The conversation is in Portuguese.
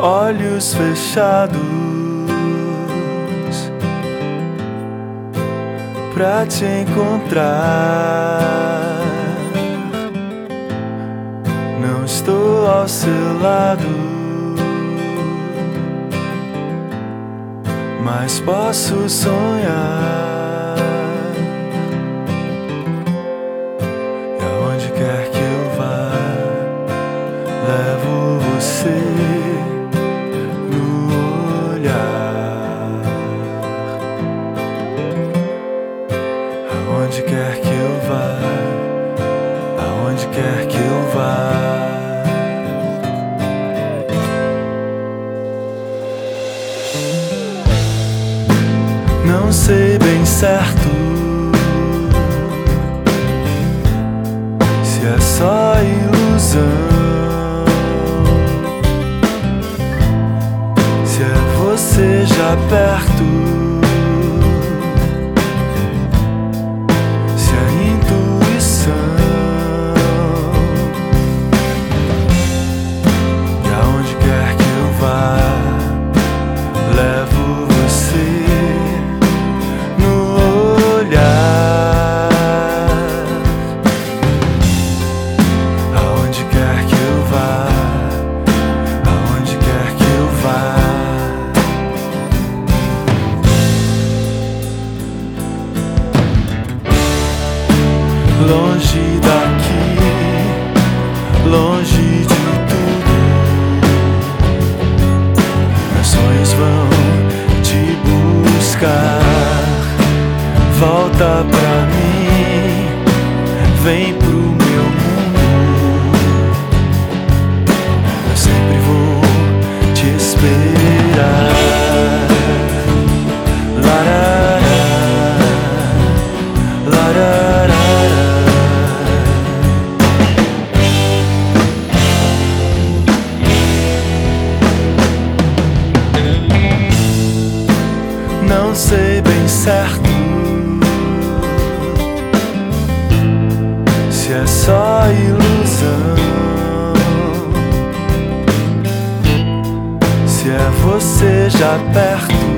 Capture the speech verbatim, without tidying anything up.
olhos fechados pra te encontrar. Não estou ao seu lado, mas posso sonhar. E aonde quer que eu vá, levo você no olhar. Aonde quer que eu vá, aonde quer que eu vá. Não sei bem certo se é só ilusão, se é você já perto, se é intuição. E aonde quer que eu vá, levo você no olhar. Aonde quer que eu vá, aonde quer que eu vá. Longe daqui, longe de tudo, meus sonhos vão te buscar. Volta pra mim, vem pro meu mundo. Eu sempre vou te esperar. Larará, larará. Não sei bem certo se é só ilusão, se é você já perto,